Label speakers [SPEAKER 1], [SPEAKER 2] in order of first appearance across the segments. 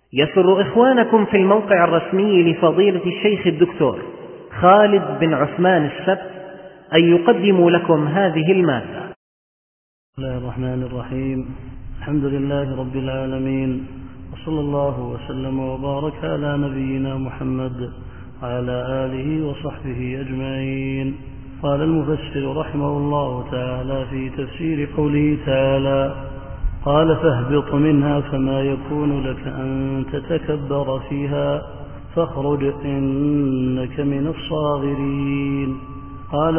[SPEAKER 1] يسر إخوانكم في الموقع الرسمي لفضيلة الشيخ الدكتور خالد بن عثمان السبت أن يقدموا لكم هذه المادة.
[SPEAKER 2] بسم الله الرحمن الرحيم. الحمد لله رب العالمين، وصلى الله وسلم وبارك على نبينا محمد وعلى آله وصحبه أجمعين. قال المفسر رحمه الله تعالى في تفسير قوله تعالى: قال فاهبط منها فما يكون لك أن تتكبر فيها فاخرج إنك من الصاغرين. قال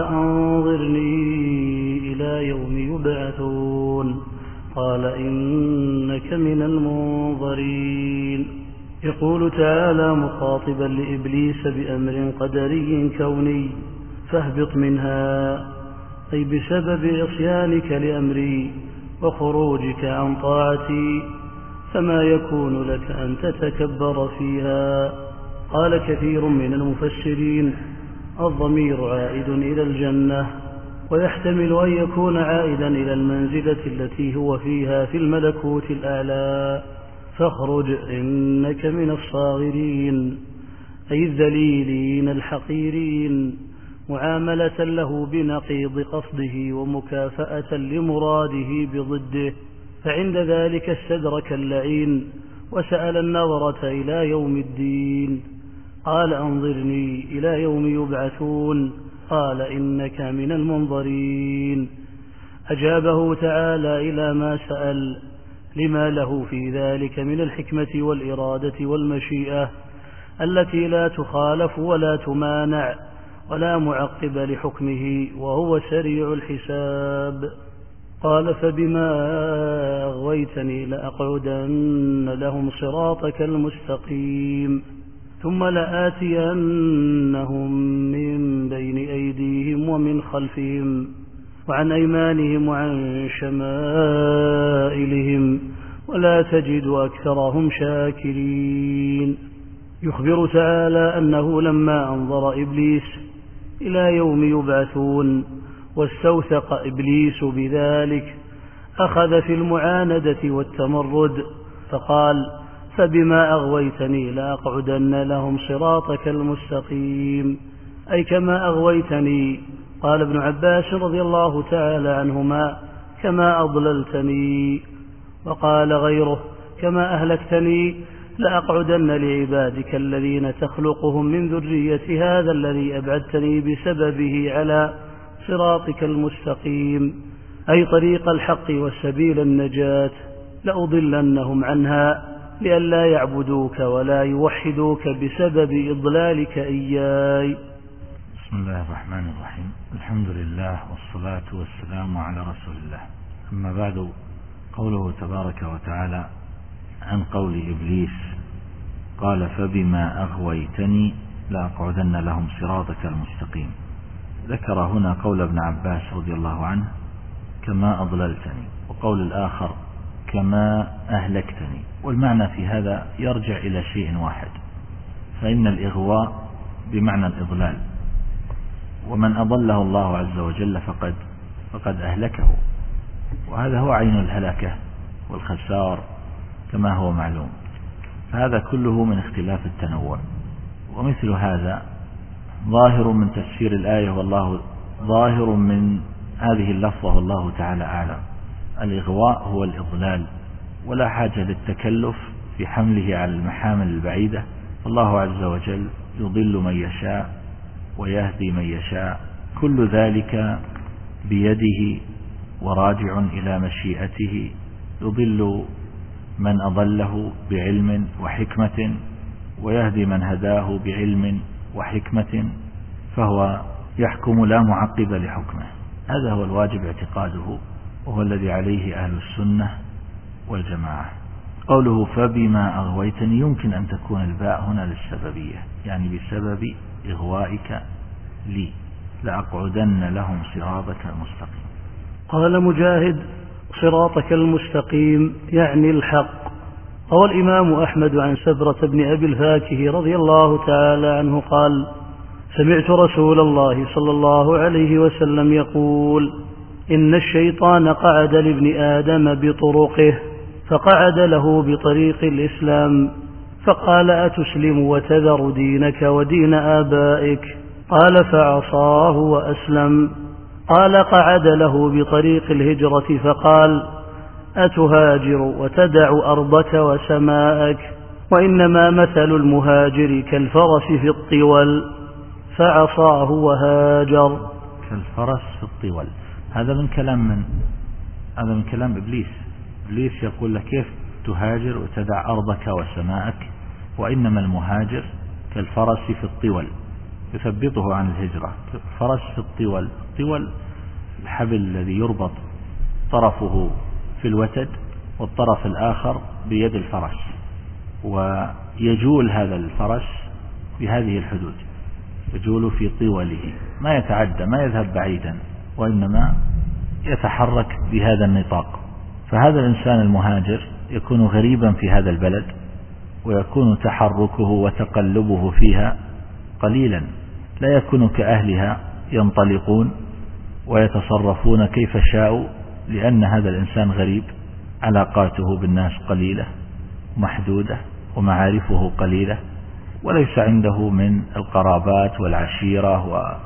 [SPEAKER 2] أنظرني إلى يوم يبعثون. قال إنك من المنظرين. يقول تعالى مخاطبا لإبليس بأمر قدري كوني: فاهبط منها، أي بسبب عصيانك لأمري وخروجك عن طاعتي فما يكون لك أن تتكبر فيها. قال كثير من المفسرين: الضمير عائد إلى الجنة، ويحتمل أن يكون عائدا إلى المنزلة التي هو فيها في الملكوت الأعلى. فاخرج إنك من الصاغرين، أي الذليلين الحقيرين، معاملة له بنقيض قصده ومكافأة لمراده بضده. فعند ذلك استدرك اللعين وسأل النظرة إلى يوم الدين. قال أنظرني إلى يوم يبعثون. قال إنك من المنظرين. أجابه تعالى إلى ما سأل لما له في ذلك من الحكمة والإرادة والمشيئة التي لا تخالف ولا تمانع ولا معقب لحكمه، وهو سريع الحساب. قال فبما أغويتني لأقعدن لهم صراطك المستقيم ثم لآتينهم من بين أيديهم ومن خلفهم وعن أيمانهم وعن شمائلهم ولا تجد أكثرهم شاكرين. يخبر تعالى أنه لما أنظر إبليس إلى يوم يبعثون واستوثق إبليس بذلك أخذ في المعاندة والتمرد، فقال: فبما أغويتني لأقعدن لهم صراطك المستقيم، أي كما أغويتني. قال ابن عباس رضي الله تعالى عنهما: كما أضللتني. وقال غيره: كما أهلكتني لأقعدن لعبادك الذين تخلقهم من ذرية هذا الذي أبعدتني بسببه على صراطك المستقيم، أي طريق الحق وسبيل النجاة، لأضلنهم عنها لئلا يعبدوك ولا يوحدوك بسبب إضلالك إياي.
[SPEAKER 3] بسم الله الرحمن الرحيم. الحمد لله والصلاة والسلام على رسول الله. أما بعد، قوله تبارك وتعالى عن قول إبليس: قال فبما أغويتني لأقعدن لهم صراطك المستقيم. ذكر هنا قول ابن عباس رضي الله عنه: كما أضللتني، وقول الآخر: كما أهلكتني. والمعنى في هذا يرجع إلى شيء واحد، فإن الإغواء بمعنى الإضلال، ومن أضله الله عز وجل فقد أهلكه، وهذا هو عين الهلكة والخسار كما هو معلوم. فهذا كله من اختلاف التنوع، ومثل هذا ظاهر من تفسير الآية، والله ظاهر من هذه اللفظة والله تعالى أعلم. الإغواء هو الإضلال، ولا حاجة للتكلف في حمله على المحامل البعيدة. الله عز وجل يضل من يشاء ويهدي من يشاء، كل ذلك بيده وراجع إلى مشيئته. يضل من أضله بعلم وحكمة، ويهدي من هداه بعلم وحكمة، فهو يحكم لا معقب لحكمه. هذا هو الواجب اعتقاده، وهو الذي عليه أهل السنة والجماعة. قوله فبما أغويتني، يمكن أن تكون الباء هنا للسببية، يعني بسبب إغوائك لي لأقعدن لهم صراطك المستقيم.
[SPEAKER 2] قال مجاهد: صراطك المستقيم يعني الحق. روى الإمام أحمد عن سبرة بن أبي الفاكه رضي الله تعالى عنه قال: سمعت رسول الله صلى الله عليه وسلم يقول: إن الشيطان قعد لابن آدم بطرقه، فقعد له بطريق الإسلام فقال أتسلم وتذر دينك ودين آبائك؟ قال فعصاه وأسلم. قال قعد له بطريق الهجرة فقال أتهاجر وتدع أرضك وسماءك؟ وإنما مثل المهاجر كالفرس في الطول. فعصاه وهاجر.
[SPEAKER 3] كالفرس في الطول، هذا من كلام إبليس. إبليس يقول لك كيف تهاجر وتدع أرضك وسماءك، وإنما المهاجر كالفرس في الطول، يثبطه عن الهجرة. الفرس في الطول، الطول الحبل الذي يربط طرفه في الوتد والطرف الآخر بيد الفرس، ويجول هذا الفرس بهذه الحدود، يجول في طوله، ما يتعدى، ما يذهب بعيدا، وإنما يتحرك بهذا النطاق. فهذا الإنسان المهاجر يكون غريبا في هذا البلد، ويكون تحركه وتقلبه فيها قليلا، لا يكون كأهلها ينطلقون ويتصرفون كيف شاءوا، لأن هذا الإنسان غريب، علاقاته بالناس قليلة محدودة، ومعارفه قليلة، وليس عنده من القرابات والعشيرة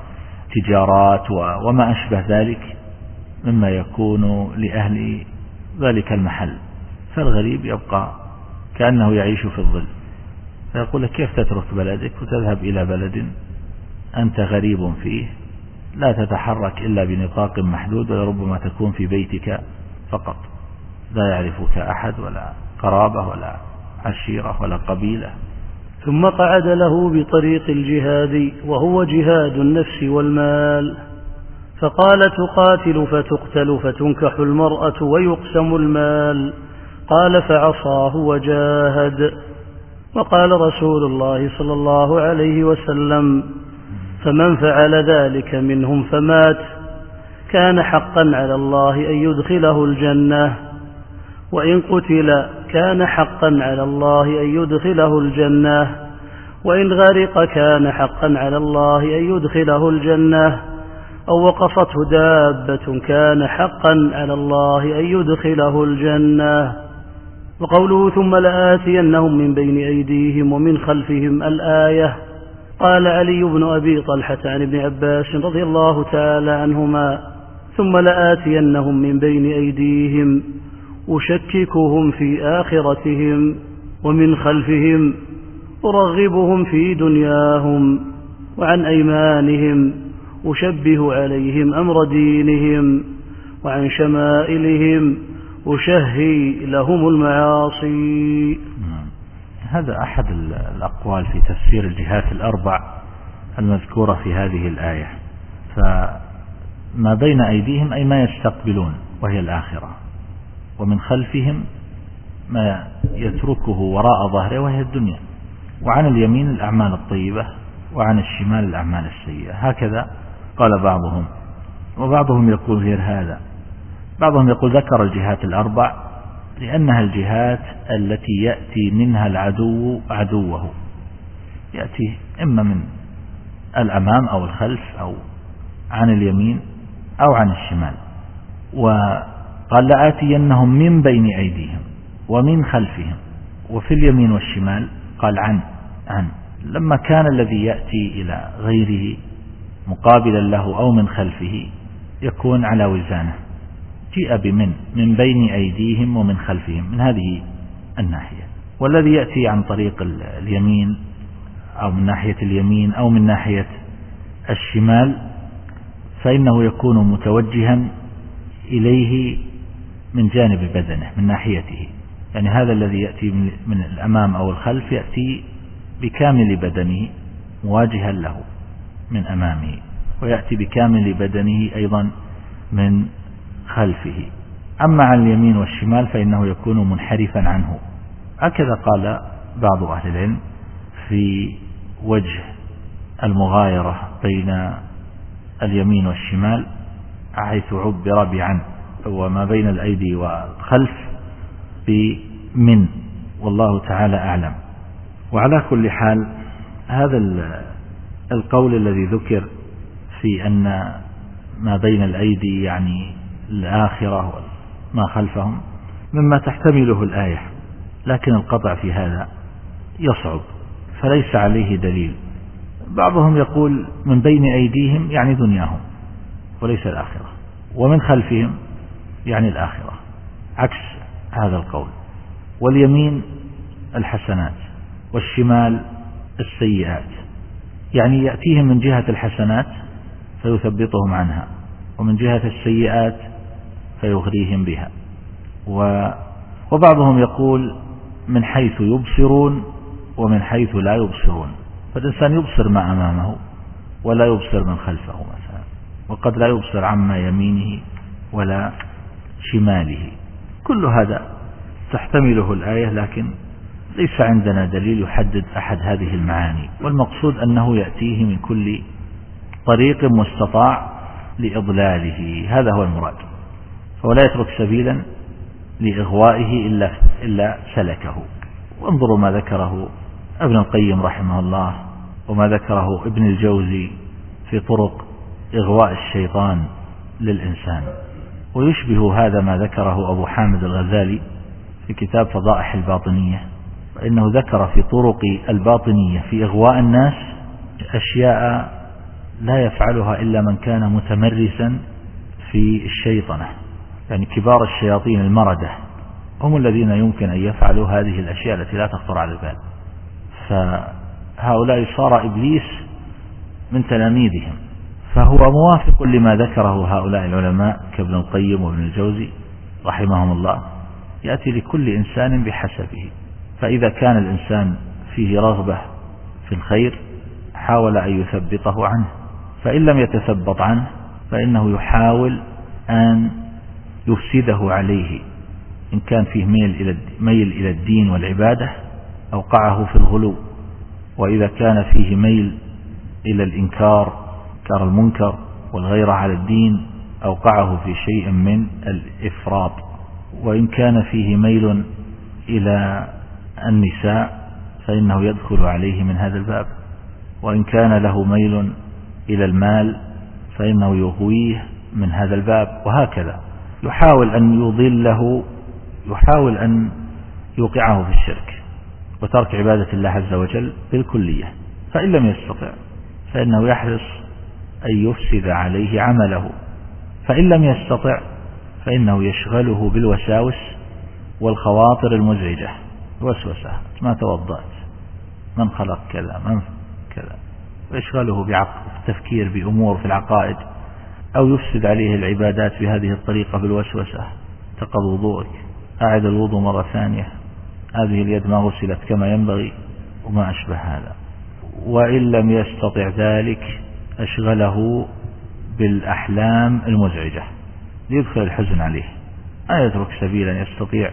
[SPEAKER 3] وتجارات وما أشبه ذلك مما يكون لأهل ذلك المحل. فالغريب يبقى كأنه يعيش في الظل. فيقول لك كيف تترك بلدك وتذهب إلى بلد أنت غريب فيه، لا تتحرك إلا بنطاق محدود، ولربما تكون في بيتك فقط، لا يعرفك أحد، ولا قرابة ولا عشيرة ولا قبيلة.
[SPEAKER 2] ثم قعد له بطريق الجهاد، وهو جهاد النفس والمال، فقال تقاتل فتقتل فتنكح المرأة ويقسم المال؟ قال فعصاه وجاهد. وقال رسول الله صلى الله عليه وسلم فمن فعل ذلك منهم فمات كان حقا على الله أن يدخله الجنة، وإن قتل كان حقا على الله أن يدخله الجنة، وإن غرق كان حقا على الله أن يدخله الجنة، أو وقفته دابة كان حقا على الله أن يدخله الجنة. وقوله ثم لآتينهم من بين أيديهم ومن خلفهم الآية. قال علي بن أبي طلحة عن ابن عباس رضي الله تعالى عنهما ثم لآتينهم من بين أيديهم أشككهم في آخرتهم، ومن خلفهم أرغبهم في دنياهم، وعن أيمانهم أشبه عليهم أمر دينهم، وعن شمائلهم أشهي لهم المعاصي.
[SPEAKER 3] هذا أحد الأقوال في تفسير الجهات الأربع المذكورة في هذه الآية. فما بين أيديهم أي ما يستقبلون وهي الآخرة، ومن خلفهم ما يتركه وراء ظهره وهي الدنيا، وعن اليمين الأعمال الطيبة، وعن الشمال الأعمال السيئة. هكذا قال بعضهم، وبعضهم يقول غير هذا. بعضهم يقول ذكر الجهات الأربع لأنها الجهات التي يأتي منها العدو عدوه، يأتي إما من الأمام أو الخلف أو عن اليمين أو عن الشمال. وقال لآتينهم من بين أيديهم ومن خلفهم، وفي اليمين والشمال قال عن. لما كان الذي يأتي إلى غيره مقابلا له أو من خلفه يكون على وزانه، جيء من بين أيديهم ومن خلفهم من هذه الناحية. والذي يأتي عن طريق اليمين أو من ناحية اليمين أو من ناحية الشمال فإنه يكون متوجها إليه من جانب بدنه، من ناحيته. يعني هذا الذي يأتي من الأمام أو الخلف يأتي بكامل بدنه مواجها له من أمامه، ويأتي بكامل بدنه أيضا من خلفه. أما عن اليمين والشمال فإنه يكون منحرفا عنه. هكذا قال بعض أهل العلم في وجه المغايرة بين اليمين والشمال، حيث عبر بعن، وما بين الأيدي والخلف بمن، والله تعالى أعلم. وعلى كل حال هذا القول الذي ذكر في أن ما بين الأيدي يعني الآخرة وما خلفهم مما تحتمله الآية، لكن القطع في هذا يصعب، فليس عليه دليل. بعضهم يقول من بين أيديهم يعني دنياهم وليس الآخرة، ومن خلفهم يعني الآخرة، عكس هذا القول. واليمين الحسنات والشمال السيئات، يعني يأتيهم من جهة الحسنات فيثبطهم عنها، ومن جهة السيئات فيغريهم بها. وبعضهم يقول من حيث يبصرون ومن حيث لا يبصرون، فالإنسان يبصر ما أمامه ولا يبصر من خلفه مثلا، وقد لا يبصر عما يمينه ولا شماله. كل هذا تحتمله الآية، لكن ليس عندنا دليل يحدد أحد هذه المعاني، والمقصود أنه يأتيه من كل طريق مستطاع لإضلاله، هذا هو المراد. فلا يترك سبيلا لإغوائه إلا سلكه. وانظروا ما ذكره ابن القيم رحمه الله وما ذكره ابن الجوزي في طرق إغواء الشيطان للإنسان. ويشبه هذا ما ذكره أبو حامد الغزالي في كتاب فضائح الباطنية، فإنه ذكر في طرق الباطنية في إغواء الناس أشياء لا يفعلها إلا من كان متمرسا في الشيطنة، يعني كبار الشياطين المردة هم الذين يمكن أن يفعلوا هذه الأشياء التي لا تخطر على البال. فهؤلاء صار إبليس من تلاميذهم، فهو موافق لما ذكره هؤلاء العلماء كابن القيم وابن الجوزي رحمهم الله. يأتي لكل إنسان بحسبه، فإذا كان الإنسان فيه رغبة في الخير حاول أن يثبطه عنه، فإن لم يتثبط عنه فإنه يحاول أن يفسده عليه. إن كان فيه ميل إلى الدين والعبادة أوقعه في الغلو، وإذا كان فيه ميل إلى الإنكار المنكر والغيرة على الدين أوقعه في شيء من الإفراط، وإن كان فيه ميل إلى النساء فإنه يدخل عليه من هذا الباب، وإن كان له ميل إلى المال فإنه يغويه من هذا الباب، وهكذا يحاول أن يضله، يحاول أن يوقعه في الشرك وترك عبادة الله عز وجل بالكلية. فإن لم يستطع فإنه يحرص أن يفسد عليه عمله، فإن لم يستطع فإنه يشغله بالوساوس والخواطر المزعجة، وسوسة ما توضأت، من خلق كذا، من كذا، ويشغله بالتفكير بأمور في العقائد، أو يفسد عليه العبادات بهذه الطريقة بالوسوسة. تقض وضوءك، أعد الوضوء مرة ثانية، هذه اليد ما غسلت كما ينبغي، وما أشبه هذا. وإن لم يستطع ذلك أشغله بالأحلام المزعجة ليدخل الحزن عليه، لا يترك سبيلا يستطيع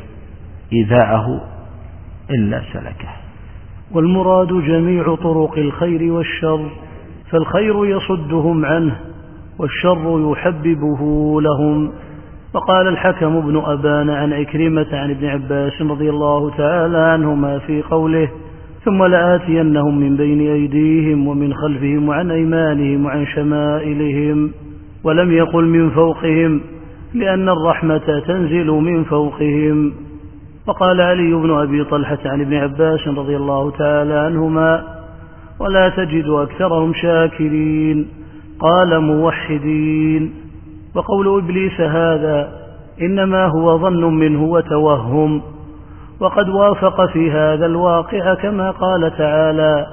[SPEAKER 3] إيذاءه إلا سلكه.
[SPEAKER 2] والمراد جميع طرق الخير والشر، فالخير يصدهم عنه والشر يحببه لهم. فقال الحكم بن أبان عن عكرمة عن ابن عباس رضي الله تعالى عنهما في قوله ثم لآتينهم من بين أيديهم ومن خلفهم وعن أيمانهم وعن شمائلهم، ولم يقل من فوقهم لأن الرحمة تنزل من فوقهم. وقال علي بن أبي طلحة عن ابن عباس رضي الله تعالى عنهما ولا تجد أكثرهم شاكرين، قال موحدين. وقول إبليس هذا إنما هو ظن منه وتوهم، وقد وافق في هذا الواقع كما قال تعالى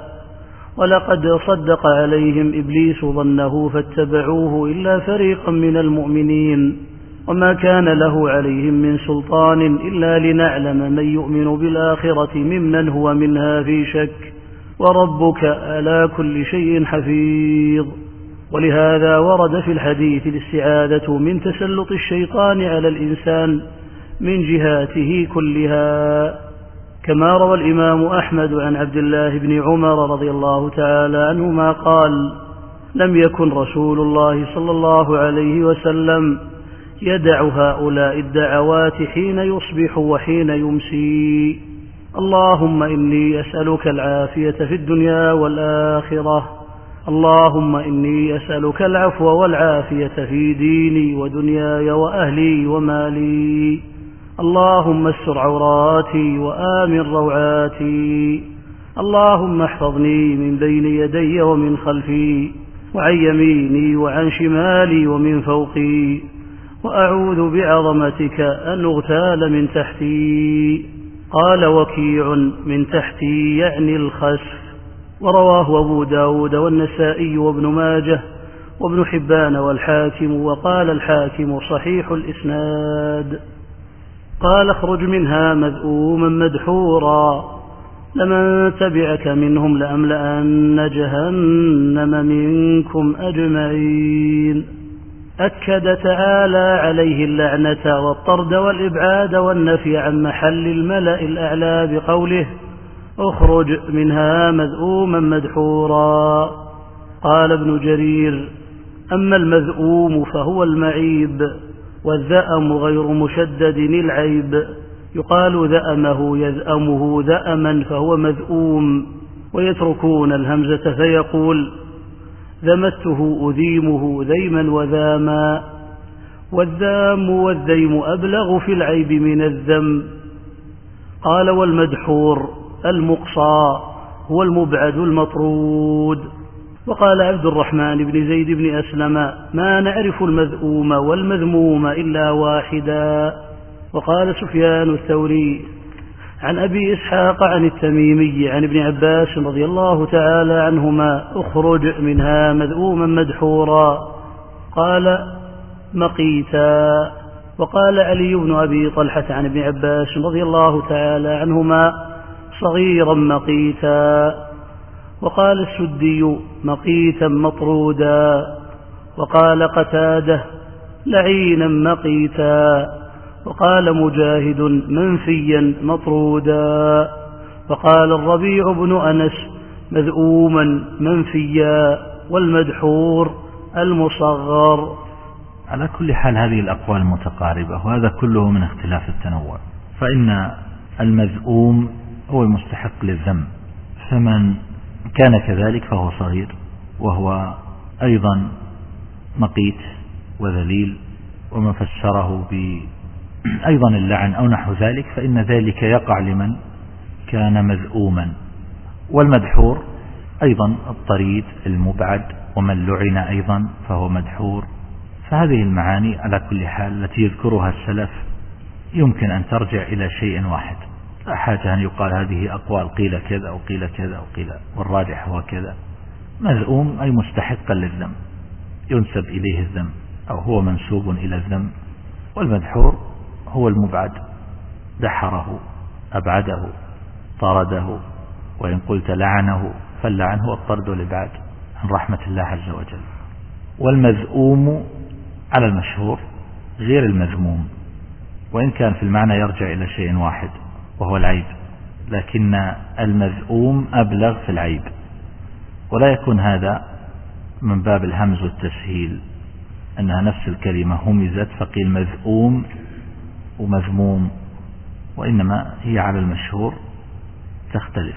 [SPEAKER 2] ولقد صدق عليهم إبليس ظنه فاتبعوه إلا فريقا من المؤمنين وما كان له عليهم من سلطان إلا لنعلم من يؤمن بالآخرة ممن هو منها في شك وربك على كل شيء حفيظ. ولهذا ورد في الحديث الاستعاذة من تسلط الشيطان على الإنسان من جهاته كلها، كما روى الإمام أحمد عن عبد الله بن عمر رضي الله تعالى عنهما قال لم يكن رسول الله صلى الله عليه وسلم يدع هؤلاء الدعوات حين يصبح وحين يمسي: اللهم إني أسألك العافية في الدنيا والآخرة، اللهم إني أسألك العفو والعافية في ديني ودنياي وأهلي ومالي، اللهم استر عوراتي وآمن روعاتي، اللهم احفظني من بين يدي ومن خلفي وعن يميني وعن شمالي ومن فوقي، وأعوذ بعظمتك أن أغتال من تحتي. قال وكيع من تحتي يعني الخسف. ورواه أبو داود والنسائي وابن ماجه وابن حبان والحاكم، وقال الحاكم صحيح الإسناد. قال اخرج منها مذءوما مدحورا، لمن تبعك منهم لأملأن جهنم منكم أجمعين. أكد تعالى عليه اللعنة والطرد والإبعاد والنفي عن محل الملأ الأعلى بقوله اخرج منها مذءوما مدحورا. قال ابن جرير أما المذءوم فهو المعيب، والذأم غير مشدد العيب، يقال ذأمه يذأمه ذأما فهو مذءوم، ويتركون الهمزة فيقول ذمته أذيمه ذيما وذاما. والذام والذيم أبلغ في العيب من الذم. قال والمدحور المقصى هو المبعد المطرود. وقال عبد الرحمن بن زيد بن أسلم ما نعرف المذءوم والمذموم إلا واحدا. وقال سفيان الثوري عن أبي إسحاق عن التميمي عن ابن عباس رضي الله تعالى عنهما اخرج منها مذءوما مدحورا، قال مقيتا. وقال علي بن أبي طلحة عن ابن عباس رضي الله تعالى عنهما صغيرا مقيتا. وقال السدي مقيتا مطرودا. وقال قتادة لعينا مقيتا. وقال مجاهد منفيا مطرودا. وقال الربيع بن أنس مذءوما منفيا، والمدحور المصغر.
[SPEAKER 3] على كل حال هذه الأقوال متقاربة، وهذا كله من اختلاف التنوع. فإن المذءوم هو المستحق للذم، فمن كان كذلك فهو صغير، وهو أيضا مقيت وذليل، ومن فسره أيضا اللعن أو نحو ذلك فإن ذلك يقع لمن كان مذءوما. والمدحور أيضا الطريد المبعد، ومن لعن أيضا فهو مدحور. فهذه المعاني على كل حال التي يذكرها السلف يمكن أن ترجع إلى شيء واحد، لا حاجة أن يقال هذه أقوال قيل كذا أو قيل كذا أو قيل، والراجح هو كذا. مذءوم أي مستحقا للذم، ينسب إليه الذم أو هو منسوب إلى الذم. والمدحور هو المبعد، دحره أبعده طرده، وإن قلت لعنه فاللعن هو الطرد والإبعاد عن رحمة الله عز وجل. والمذءوم على المشهور غير المذموم، وإن كان في المعنى يرجع إلى شيء واحد وهو العيب، لكن المذءوم أبلغ في العيب. ولا يكون هذا من باب الهمز والتسهيل، أنها نفس الكلمة همزت فقيل مذءوم ومذموم، وإنما هي على المشهور تختلف.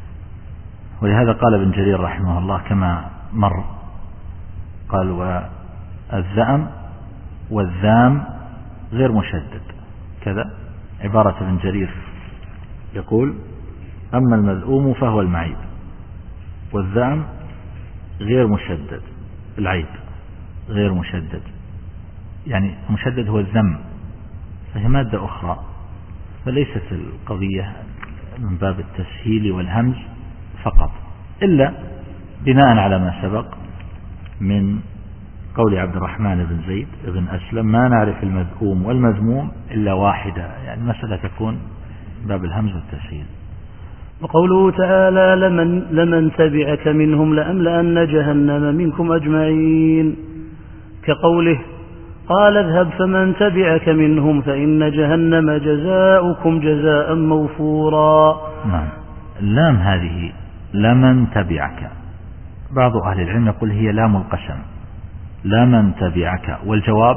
[SPEAKER 3] ولهذا قال ابن جرير رحمه الله كما مر، قال والذأم والذام غير مشدد كذا. عبارة ابن جرير يقول أما المذءوم فهو المعيب، والذأم غير مشدد، العيب غير مشدد، يعني مشدد هو الذم، فهي مادة أخرى. فليست القضية من باب التسهيل والهمز فقط، إلا بناء على ما سبق من قول عبد الرحمن بن زيد بن أسلم ما نعرف المذءوم والمذموم إلا واحدة، يعني المسألة تكون باب الهمز والتسهيل.
[SPEAKER 2] وقوله تعالى لمن تبعك منهم لأملأن جهنم منكم أجمعين، كقوله قال اذهب فمن تبعك منهم فإن جهنم جزاؤكم جزاء موفورا.
[SPEAKER 3] نعم، اللام هذه لمن تبعك، بعض أهل العلم يقول هي لام القسم، لمن تبعك، والجواب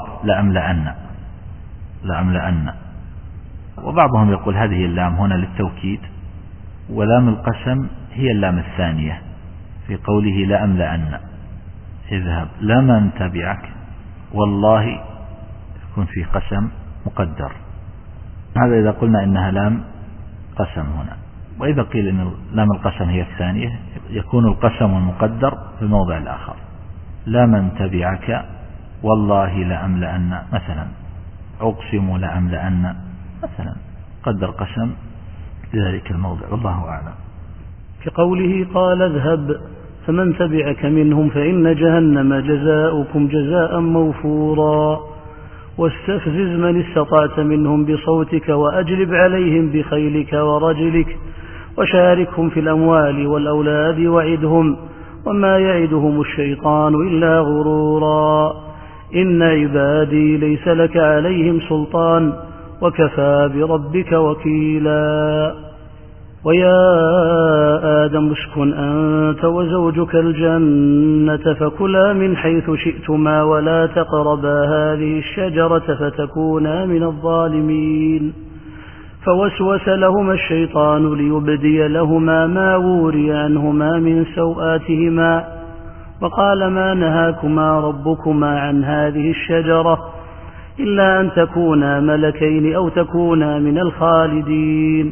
[SPEAKER 3] لأملأن. وبعضهم يقول هذه اللام هنا للتوكيد، ولام القسم هي اللام الثانية في قوله لأملأن، اذهب لمن تبعك، والله يكون في قسم مقدر. هذا إذا قلنا إنها لام قسم هنا. وإذا قيل أن لام القسم هي الثانية يكون القسم المقدر في الموضع الآخر، لمن تبعك والله لأملأن مثلا، أقسم لأملأن مثلا، قدر قسم لذلك الموضع، والله أعلم.
[SPEAKER 2] كقوله قال اذهب فمن تبعك منهم فإن جهنم جزاؤكم جزاء موفورا، واستفزز من استطعت منهم بصوتك وأجلب عليهم بخيلك ورجلك وشاركهم في الأموال والأولاد وعدهم وما يعدهم الشيطان إلا غرورا، إن عبادي ليس لك عليهم سلطان وكفى بربك وكيلا. ويا آدم اسكن أنت وزوجك الجنة فكلا من حيث شئتما ولا تقربا هذه الشجرة فتكونا من الظالمين. فوسوس لهما الشيطان ليبدي لهما ما وري عنهما من سوآتهما، وقال ما نهاكما ربكما عن هذه الشجرة إلا أن تكونا ملكين أو تكونا من الخالدين.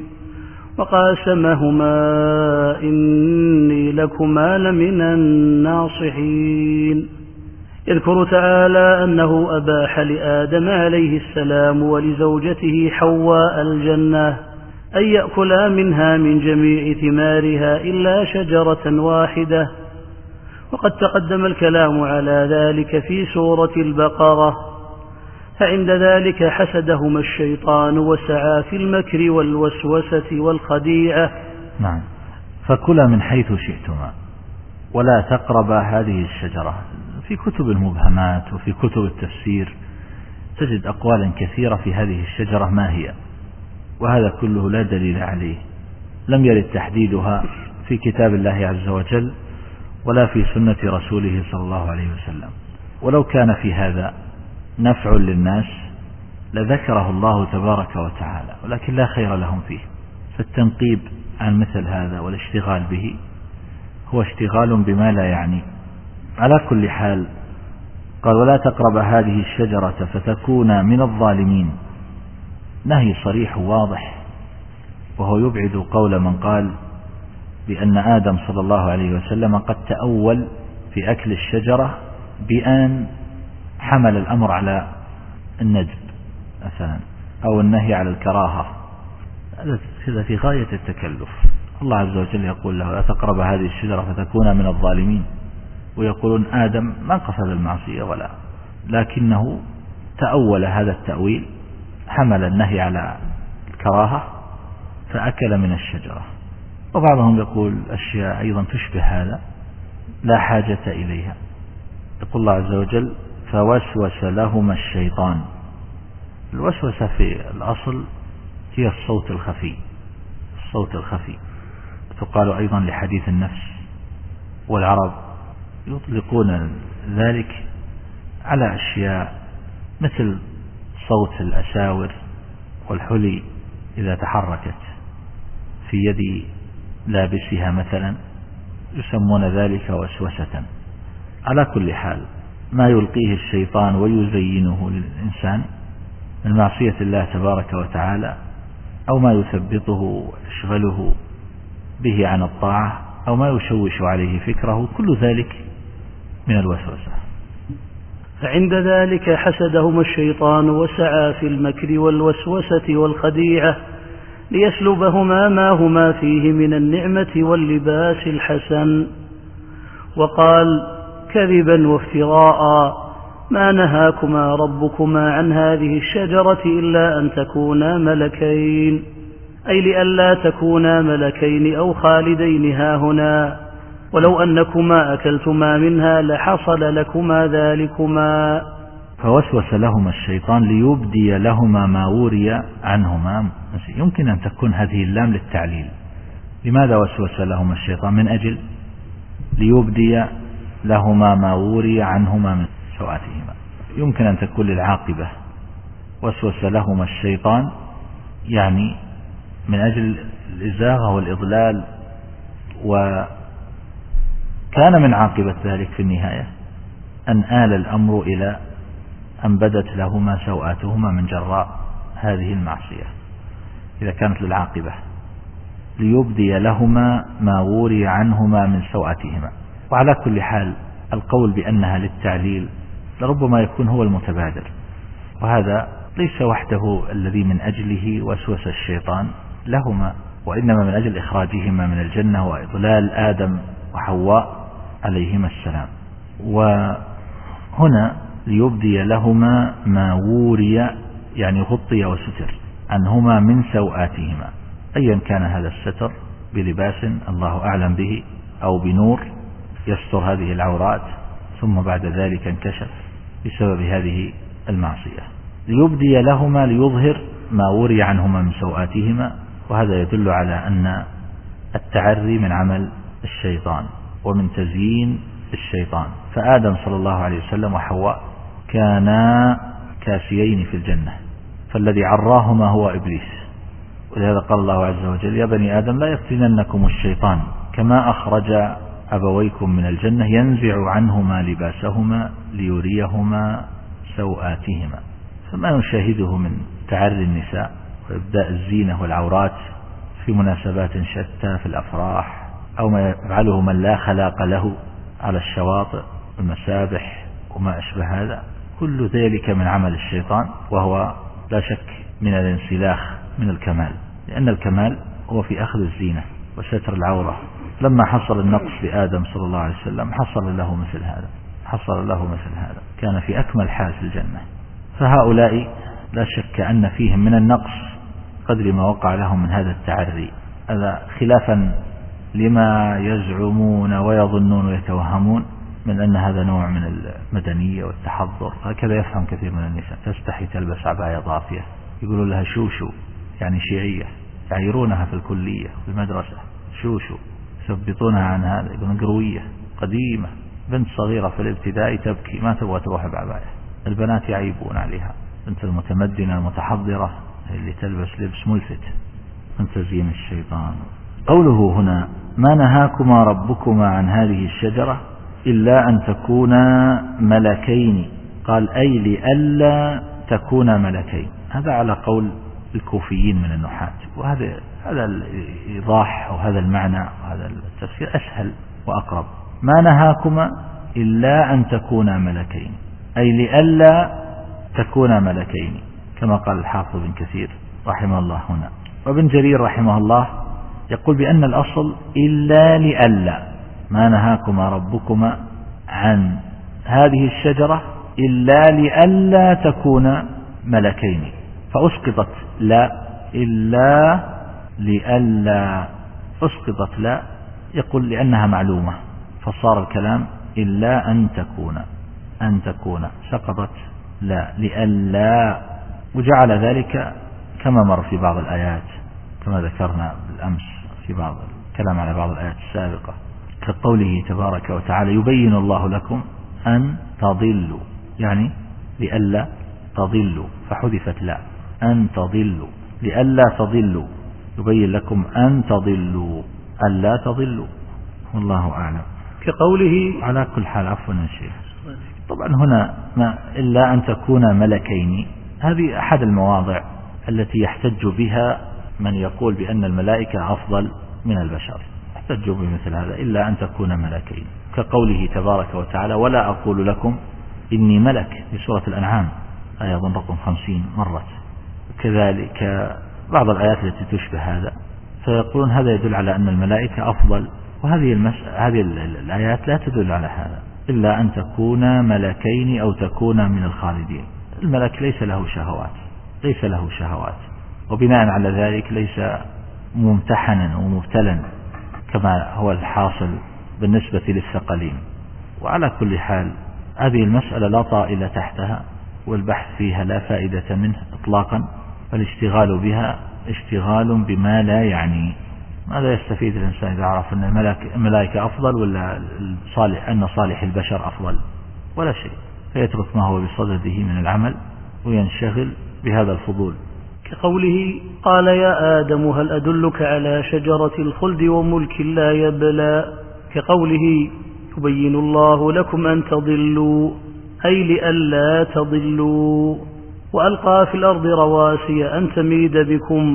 [SPEAKER 2] وقاسمهما إني لكما لمن الناصحين. يذكر تعالى أنه أباح لآدم عليه السلام ولزوجته حواء الجنة أن يأكلا منها من جميع ثمارها إلا شجرة واحدة، وقد تقدم الكلام على ذلك في سورة البقرة. فعند ذلك حسدهما الشيطان وسعى في المكر والوسوسة والخديعة.
[SPEAKER 3] نعم. فكلا من حيث شئتما ولا تقربا هذه الشجرة. في كتب المبهمات وفي كتب التفسير تجد أقوالا كثيرة في هذه الشجرة ما هي، وهذا كله لا دليل عليه، لم يرد تحديدها في كتاب الله عز وجل ولا في سنة رسوله صلى الله عليه وسلم. ولو كان في هذا نفع للناس لذكره الله تبارك وتعالى، ولكن لا خير لهم فيه، فالتنقيب عن مثل هذا والاشتغال به هو اشتغال بما لا يعني. على كل حال قال ولا تقرب هذه الشجرة فتكون من الظالمين، نهي صريح واضح، وهو يبعد قول من قال بأن آدم صلى الله عليه وسلم قد تأول في أكل الشجرة بأن حمل الأمر على الندب مثلا أو النهي على الكراهة، هذا في غاية التكلف. الله عز وجل يقول له لا تقرب هذه الشجرة فتكون من الظالمين، ويقولون آدم ما قصد المعصية ولا، لكنه تأول هذا التأويل، حمل النهي على الكراهة فأكل من الشجرة. وبعضهم يقول أشياء أيضا تشبه هذا لا حاجة إليها. يقول الله عز وجل فوسوس لهما الشيطان. الوسوسة في الأصل هي الصوت الخفي، الصوت الخفي تقال أيضا لحديث النفس، والعرب يطلقون ذلك على أشياء مثل صوت الأساور والحلي إذا تحركت في يد لابسها مثلا، يسمون ذلك وسوسة. على كل حال ما يلقيه الشيطان ويزينه للإنسان من معصية الله تبارك وتعالى، أو ما يثبطه ويشغله به عن الطاعة، أو ما يشوش عليه فكره، كل ذلك من الوسوسة.
[SPEAKER 2] فعند ذلك حسدهما الشيطان وسعى في المكر والوسوسة والخديعة ليسلبهما ما هما فيه من النعمة واللباس الحسن، وقال كذبا وافتراء ما نهاكما ربكما عن هذه الشجرة إلا أن تكونا ملكين، أي لئلا تكونا ملكين أو خالدين هاهنا، ولو أنكما أكلتما منها لحصل لكما ذلكما.
[SPEAKER 3] فوسوس لهما الشيطان ليبدي لهما ما وري عنهما. يمكن أن تكون هذه اللام للتعليل. لماذا وسوس لهما الشيطان؟ من أجل ليبدي لهما ما وري عنهما من سوآتهما. يمكن أن تكون للعاقبة، وسوس لهما الشيطان يعني من أجل الإزاغة والإضلال، وكان من عاقبة ذلك في النهاية أن آل الأمر إلى أن بدت لهما سوآتهما من جراء هذه المعصية إذا كانت للعاقبة. ليبدي لهما ما وري عنهما من سوءتهما. وعلى كل حال القول بأنها للتعليل لربما يكون هو المتبادر، وهذا ليس وحده الذي من أجله وسوس الشيطان لهما، وإنما من أجل إخراجهما من الجنة وإضلال آدم وحواء عليهما السلام. وهنا ليبدي لهما ما وري يعني غطي وستر عنهما من سوآتهما، أيا كان هذا الستر بلباس الله أعلم به أو بنور يستر هذه العورات ثم بعد ذلك انكشف بسبب هذه المعصية. ليبدي لهما ليظهر ما وري عنهما من سوآتهما، وهذا يدل على أن التعري من عمل الشيطان ومن تزيين الشيطان. فآدم صلى الله عليه وسلم وحواء كانا كاسيين في الجنة، فالذي عراهما هو إبليس، ولهذا قال الله عز وجل: يا بني آدم لا يفتننكم الشيطان كما أخرج أبويكم من الجنة ينزع عنهما لباسهما ليريهما سوآتهما. فما نشاهده من تعري النساء وإبداء الزينة والعورات في مناسبات شتى في الأفراح، أو ما يفعله من لا خلاق له على الشواطئ والمسابح وما أشبه هذا، كل ذلك من عمل الشيطان، وهو لا شك من الانسلاخ من الكمال، لأن الكمال هو في أخذ الزينة وستر العورة. لما حصل النقص لآدم صلى الله عليه وسلم حصل له مثل هذا، كان في أكمل حال في الجنة. فهؤلاء لا شك أن فيهم من النقص قدر ما وقع لهم من هذا التعري، هذا خلافا لما يزعمون ويظنون ويتوهمون من أن هذا نوع من المدنية والتحضر. هكذا يفهم كثير من النساء، تستحي تلبس عباية ضافية، يقولون لها شوشو يعني شيعية، يعيرونها في الكلية في المدرسة شوشو، يثبطونها عن هذا، يقولون قروية قديمة. بنت صغيرة في الابتدائي تبكي ما تبغى تروح بعباية، البنات يعيبون عليها. بنت المتمدنة المتحضرة اللي تلبس لبس ملفت من تزيين الشيطان. قوله هنا: ما نهاكما ربكما عن هذه الشجرة إلا أن تكونا ملكين، قال أي لئلا تكونا ملكين. هذا على قول الكوفيين من النحاة، وهذا الإيضاح أو هذا المعنى وهذا التفسير أسهل وأقرب. ما نهاكما إلا أن تكونا ملكين، أي لئلا تكونا ملكين، كما قال الحافظ بن كثير رحمه الله هنا. وابن جرير رحمه الله يقول بأن الأصل إلا لئلا، ما نهاكما ربكما عن هذه الشجرة إلا لئلا تكونا ملكين، فأسقطت لا، إلا لئلا أسقطت لا، يقول لأنها معلومة، فصار الكلام إلا أن تكون سقطت لا لئلا، وجعل ذلك كما مر في بعض الآيات كما ذكرنا بالأمس في بعض الكلام على بعض الآيات السابقة، كقوله تبارك وتعالى: يبين الله لكم أن تضلوا، يعني لئلا تضلوا، فحذفت لا، أن تضلوا لئلا تضلوا، يبين لكم أن تضلوا ألا تضلوا، والله أعلم.
[SPEAKER 2] كقوله
[SPEAKER 3] على كل حال عفوا الشيخ، طبعا هنا ما إلا أن تكون ملكين، هذه أحد المواضع التي يحتج بها من يقول بأن الملائكة أفضل من البشر، يحتجوا بمثل هذا، إلا أن تكون ملكين، كقوله تبارك وتعالى: ولا أقول لكم إني ملك، في سورة الأنعام آية رقم 50 مرت. كذلك بعض الآيات التي تشبه هذا، فيقولون هذا يدل على أن الملائكة أفضل، وهذه هذه الآيات لا تدل على هذا، إلا أن تكون ملكين أو تكون من الخالدين. الملك ليس له شهوات، وبناء على ذلك ليس ممتحنا ومبتلا كما هو الحاصل بالنسبة للثقلين. وعلى كل حال هذه المسألة لا طائل تحتها، والبحث فيها لا فائدة منه إطلاقا، فالاشتغال بها اشتغال بما لا يعني. ماذا يستفيد الإنسان إذا عرف أن الملائكة أفضل ولا أن صالح البشر أفضل؟ ولا شيء، فيترك ما هو بصدده من العمل وينشغل بهذا الفضول.
[SPEAKER 2] كقوله: قال يا آدم هل أدلك على شجرة الخلد وملك لا يبلى. كقوله: يبين الله لكم أن تضلوا، أي لئلا تضلوا. وألقى في الأرض رواسي أن تميد بكم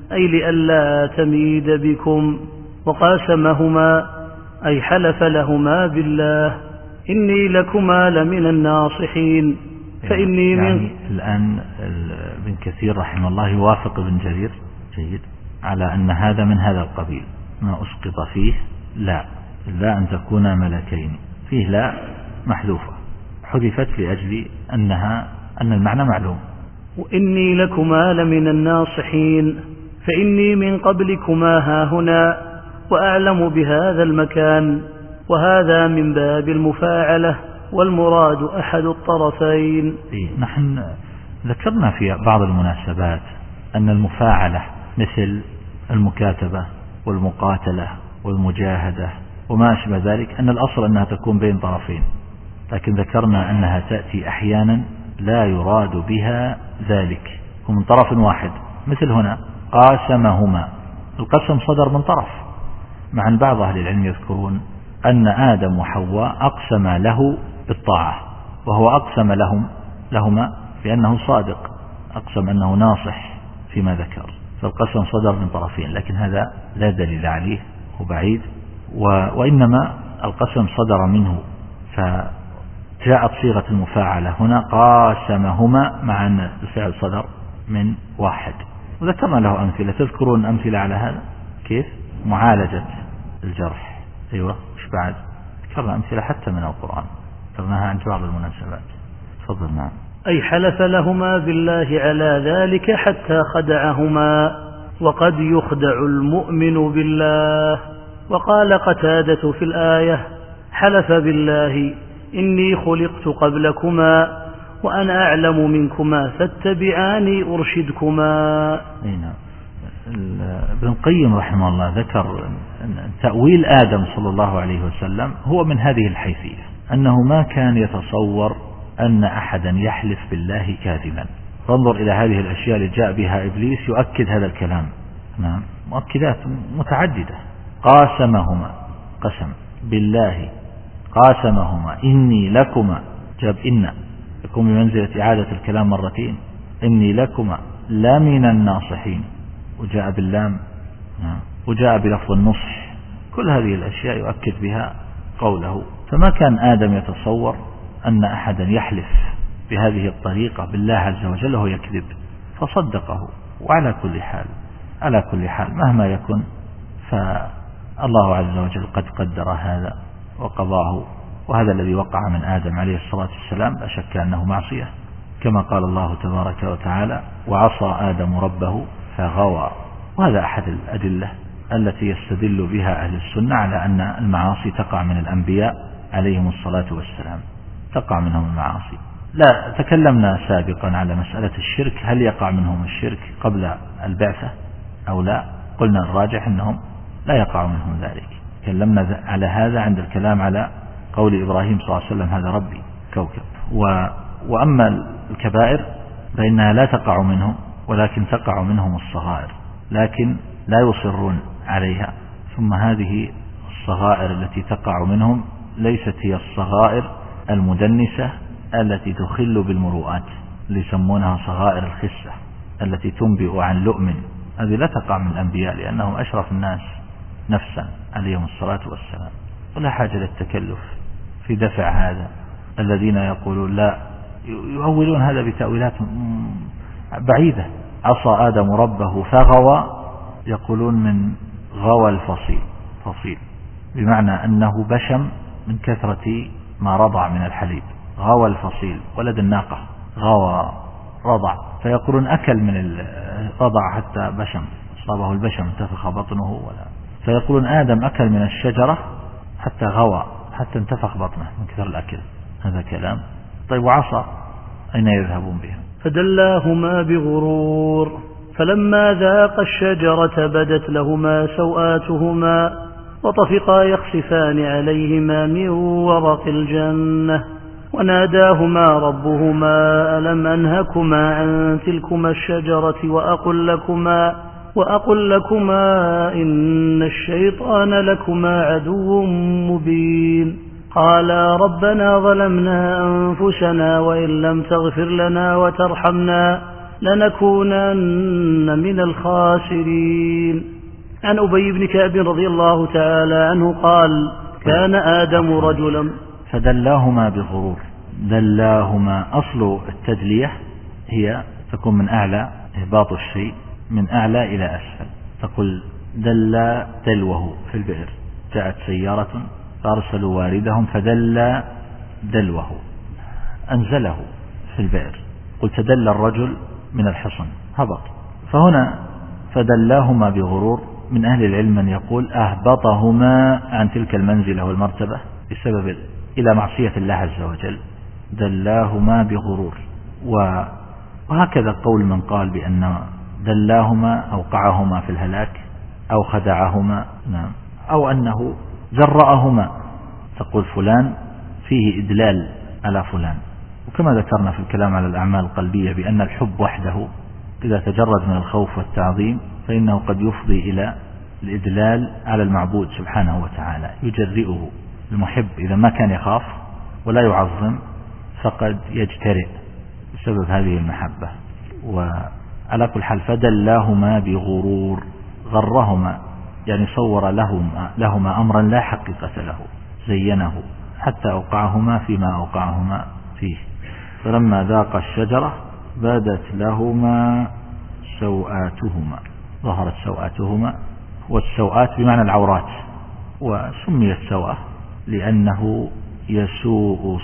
[SPEAKER 2] أي لئلا تميد بكم. وقاسمهما أي حلف لهما بالله إني لكما لمن الناصحين فإني
[SPEAKER 3] يعني الآن ابن كثير رحمه الله يوافق ابن جرير جيد على أن هذا من هذا القبيل، ما أسقط فيه لا أن تكون ملكين، فيه لا محذوفة حذفت لأجل أن المعنى معلوم.
[SPEAKER 2] وإني لكما لمن الناصحين فإني من قبلكما هاهنا وأعلم بهذا المكان، وهذا من باب المفاعلة والمراد أحد الطرفين.
[SPEAKER 3] نحن ذكرنا في بعض المناسبات أن المفاعلة مثل المكاتبة والمقاتلة والمجاهدة وما أشبه ذلك أن الأصل أنها تكون بين طرفين، لكن ذكرنا أنها تأتي أحيانا لا يراد بها ذلك ومن طرف واحد، مثل هنا قاسمهما، القسم صدر من طرف، مع أن بعض أهل العلم يذكرون أن آدم وحواء أقسم له بالطاعة، وهو أقسم لهما بأنه صادق، أقسم أنه ناصح فيما ذكر، فالقسم صدر من طرفين، لكن هذا لا دليل عليه وبعيد، وإنما القسم صدر منه، فجاءت صيغة المفاعلة هنا قاسمهما مع أن الفعل صدر من واحد. وذكرنا له أمثلة، تذكرون أمثلة على هذا كيف؟ معالجة الجرح، أيوة، وش بعد؟ ذكرنا أمثلة حتى من القرآن ذكرناها عن بعض المناسبات. تفضل. نعم.
[SPEAKER 2] أي حلف لهما بالله على ذلك حتى خدعهما، وقد يخدع المؤمن بالله. وقال قتادة في الآية حلف بالله إني خلقت قبلكما وأنا أعلم منكما فاتبعاني أرشدكما.
[SPEAKER 3] ابن القيم رحمه الله ذكر تأويل آدم صلى الله عليه وسلم هو من هذه الحيثية، أنه ما كان يتصور أن أحدا يحلف بالله كاذبا. فانظر إلى هذه الأشياء اللي جاء بها إبليس يؤكد هذا الكلام. نعم، مؤكدات متعددة. قاسمهما، قسم بالله، قاسمهما إني لكما، جاب إن يكون بمنزلة إعادة الكلام مرتين، إني لكما لمن الناصحين، وجاء باللام، وجاء بلفظ النصح. كل هذه الأشياء يؤكد بها قوله. فما كان آدم يتصور أن أحدا يحلف بهذه الطريقة بالله عز وجل وهو يكذب، فصدقه. وعلى كل حال مهما يكن فالله عز وجل قد قدر هذا وقضاه، وهذا الذي وقع من آدم عليه الصلاة والسلام لا شك أنه معصية، كما قال الله تبارك وتعالى وعصى آدم ربه فغوى. وهذا أحد الأدلة التي يستدل بها أهل السنة على أن المعاصي تقع من الأنبياء عليهم الصلاة والسلام، تقع منهم المعاصي. لا تكلمنا سابقا على مسألة الشرك، هل يقع منهم الشرك قبل البعثة أو لا؟ قلنا الراجح أنهم لا يقع منهم ذلك. تكلمنا على هذا عند الكلام على قول إبراهيم صلى الله عليه وسلم هذا ربي كوكب. وأما الكبائر فإنها لا تقع منهم، ولكن تقع منهم الصغائر، لكن لا يصرون عليها. ثم هذه الصغائر التي تقع منهم ليست هي الصغائر المدنسة التي تخل بالمروءات، اللي يسمونها صغائر الخسة التي تنبئ عن لؤم. هذه لا تقع من الأنبياء لأنهم أشرف الناس نفسا عليهم الصلاة والسلام، ولا حاجة للتكلف في دفع هذا. الذين يقولون لا، يؤولون هذا بتأويلات بعيدة. عصى آدم ربه فغوى، يقولون من غوى الفصيل، فصيل بمعنى أنه بشم من كثرة ما رضع من الحليب. غوى الفصيل ولد الناقة، غوى رضع، فيقولون أكل من الرضع حتى بشم، أصابه البشم انتفخ بطنه، ولا فيقولون آدم أكل من الشجرة حتى غوى، حتى انتفخ بطنه من كثر الأكل. هذا كلام. طيب وعصى أين يذهبون بها؟
[SPEAKER 2] فدلاهما بغرور فلما ذاقا الشجرة بدت لهما سوآتهما وطفقا يخصفان عليهما من ورق الجنة وناداهما ربهما ألم أنهكما عن تلكما الشجرة وأقل لكما إن الشيطان لكما عدو مبين. قالا ربنا ظلمنا أنفسنا وإن لم تغفر لنا وترحمنا لنكونن من الخاسرين. عن أبي بن كعب رضي الله تعالى عنه قال كان آدم رجلا.
[SPEAKER 3] فدلاهما بغرور. دلاهما، أصل التدلية هي تكون من أعلى، إهباط الشيء من أعلى إلى أسفل. تقول دل دلوه في البئر، جاءت سيارة فأرسلوا واردهم فدل دلوه، أنزله في البئر. قلت دل الرجل من الحصن، هبط. فهنا فدلاهما بغرور، من أهل العلم من يقول أهبطهما عن تلك المنزلة والمرتبة بسبب إلى معصية الله عز وجل، دلاهما بغرور. وهكذا قول من قال بأن دلاهما أوقعهما في الهلاك أو خدعهما، أو أنه جرأهما. تقول فلان فيه إدلال على فلان. وكما ذكرنا في الكلام على الأعمال القلبية بأن الحب وحده إذا تجرد من الخوف والتعظيم فإنه قد يفضي إلى الإدلال على المعبود سبحانه وتعالى، يجرئه. المحب إذا ما كان يخاف ولا يعظم فقد يجترئ بسبب هذه المحبة. وعلى كل حال فدلاهما بغرور، غرهما يعني صور لهما أمرا لا حقيقة له، زينه حتى أوقعهما فيما أوقعهما فيه. فلما ذاق الشجرة بدت لهما سوآتهما، ظهرت سوآتهما، والسوآت بمعنى العورات، وسميت سوءة لأنه يسوء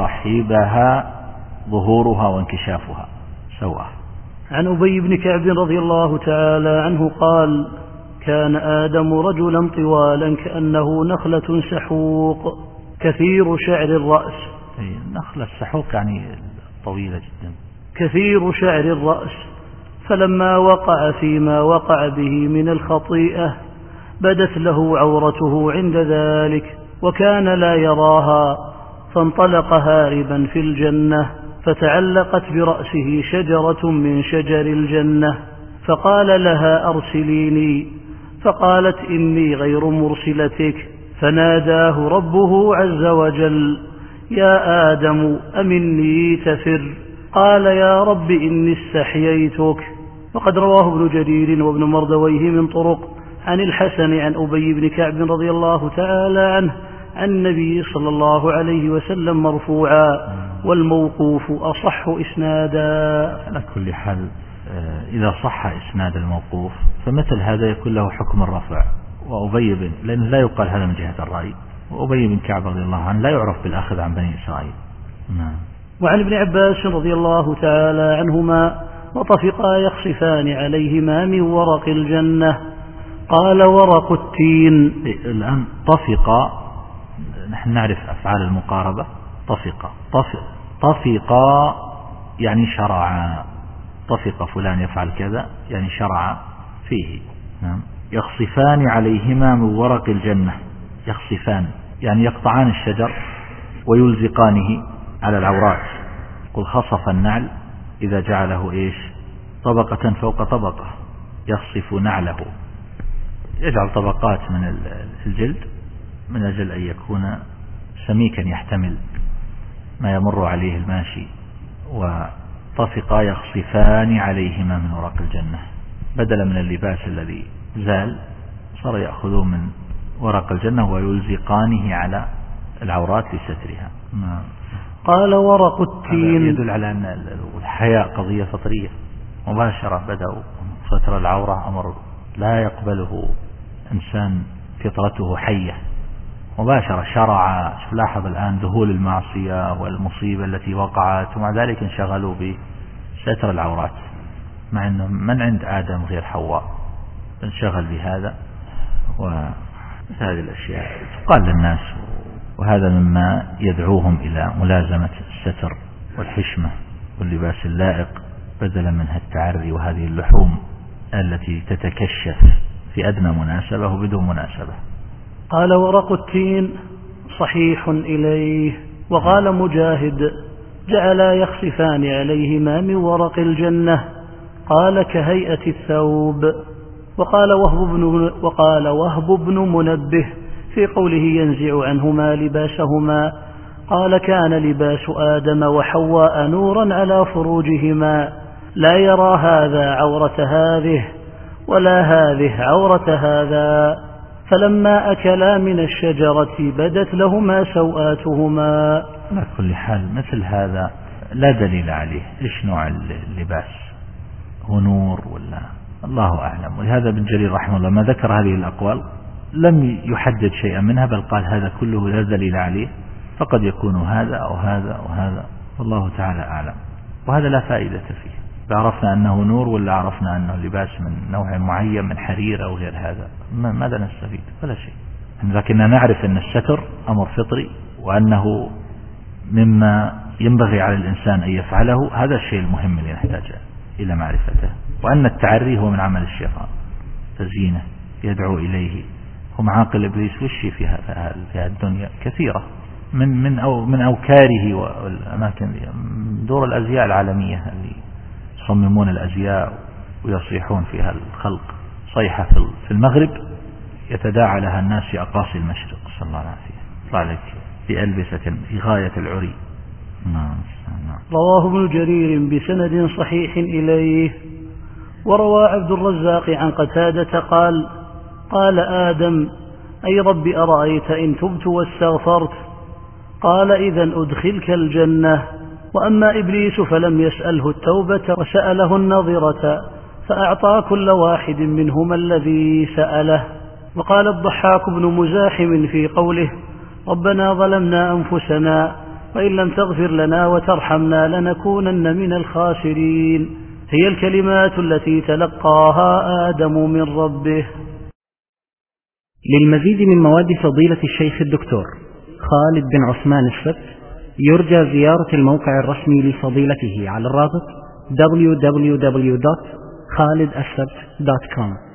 [SPEAKER 3] صاحبها ظهورها وانكشافها، سوءة.
[SPEAKER 2] عن أبي بن كعب رضي الله تعالى عنه قال كان آدم رجلا طوالا كأنه نخلة سحوق كثير شعر الرأس.
[SPEAKER 3] النخلة السحوق يعني طويلة جدا،
[SPEAKER 2] كثير شعر الرأس. فلما وقع فيما وقع به من الخطيئة بدت له عورته عند ذلك وكان لا يراها، فانطلق هاربا في الجنة، فتعلقت برأسه شجرة من شجر الجنة، فقال لها أرسليني، فقالت إني غير مرسلتك. فناداه ربه عز وجل يا آدم أمني تفر؟ قال يا رب إني استحييتك. وقد رواه ابن جرير وابن مردويه من طرق عن الحسن عن أبي بن كعب رضي الله تعالى عنه عن النبي صلى الله عليه وسلم مرفوعا، والموقوف أصح إسنادا.
[SPEAKER 3] على كل حال إذا صح إسناد الموقوف فمثل هذا يكون له حكم الرفع. وأبي بن، لأنه لا يقال هذا من جهة الرأي، وأبي بن كعب رضي الله عنه لا يعرف بالأخذ عن بني إسرائيل.
[SPEAKER 2] وعن ابن عباس رضي الله تعالى عنهما وطفقا يخصفان عليهما من ورق الجنة، قال ورق التين.
[SPEAKER 3] الآن طفقا، نحن نعرف أفعال المقاربة. طفقا يعني شرعا، طفق فلان يفعل كذا يعني شرع فيه. يخصفان عليهما من ورق الجنة، يخصفان يعني يقطعان الشجر ويلزقانه على العورات. قل خصف النعل إذا جعله إيش طبقة فوق طبقة، يخصف نعله، يجعل طبقات من الجلد من أجل أن يكون سميكا يحتمل ما يمر عليه الماشي. وطفقا يخصفان عليهما من ورق الجنة، بدلا من اللباس الذي زال صار يأخذون من ورق الجنة ويلزقانه على العورات لسترها.
[SPEAKER 2] قال ورق التين.
[SPEAKER 3] يدل على أن الحياء قضية فطرية مباشرة، بدأوا ستر العورة أمر لا يقبله إنسان فطرته حية مباشرة، شرع. لاحظ الآن ذهول المعصية والمصيبة التي وقعت ومع ذلك انشغلوا بستر العورات، مع أنه من عند آدم غير حواء انشغل بهذا. وهذه الأشياء تقال للناس، وهذا مما يدعوهم إلى ملازمة الستر والحشمة واللباس اللائق بدلا من التعري وهذه اللحوم التي تتكشف في أدنى مناسبة وبدون مناسبة.
[SPEAKER 2] قال ورق التين صحيح إليه. وقال مجاهد جعلا يخصفان عليهما من ورق الجنة، قال كهيئة الثوب. وقال وهب بن منبه في قوله ينزع عنهما لباسهما، قال كان لباس آدم وحواء نورا على فروجهما لا يرى هذا عورة هذه ولا هذه عورة هذا. فلما أكلا من الشجرة بدت لهما سوآتهما.
[SPEAKER 3] على كل حال مثل هذا لا دليل عليه. إيش نوع اللباس؟ هو نور ولا؟ الله أعلم. ولهذا ابن جرير رحمه الله ما ذكر هذه الأقوال لم يحدد شيئا منها، بل قال هذا كله لا دليل عليه، فقد يكون هذا أو هذا أو هذا، والله تعالى أعلم. وهذا لا فائدة فيه. عرفنا أنه نور ولا عرفنا أنه لباس من نوع معين من حرير أو غير هذا، ماذا نستفيد؟ ولا شيء. لكننا نعرف أن الستر أمر فطري، وأنه مما ينبغي على الإنسان أن يفعله. هذا الشيء المهم اللي نحتاج إلى معرفته. وأن التعري هو من عمل الشيطان، تزيينه يدعو إليه. هم عاقل إبليس وشي في الدنيا كثيرة من أوكاره والأماكن، دور الأزياء العالمية اللي يصممون الأزياء ويصيحون فيها الخلق صيحة في المغرب يتداعى لها الناس في أقاصي المشرق. صلى الله عليه وسلم بألبسة في غاية العري.
[SPEAKER 2] رواه ابن جرير بسند صحيح إليه. وروى عبد الرزاق عن قتادة قال: قال آدم: أي رب أرأيت إن تبت واستغفرت؟ قال: إذن أدخلك الجنة. وأما إبليس فلم يسأله التوبة وسأله النظرة، فأعطى كل واحد منهما الذي سأله. وقال الضحاك بن مزاحم في قوله: ربنا ظلمنا أنفسنا وإن لم تغفر لنا وترحمنا لنكونن من الخاسرين، هي الكلمات التي تلقاها آدم من ربه.
[SPEAKER 1] للمزيد من مواد فضيلة الشيخ الدكتور خالد بن عثمان السبت يرجى زيارة الموقع الرسمي لفضيلته على الرابط www.khalidassabt.com.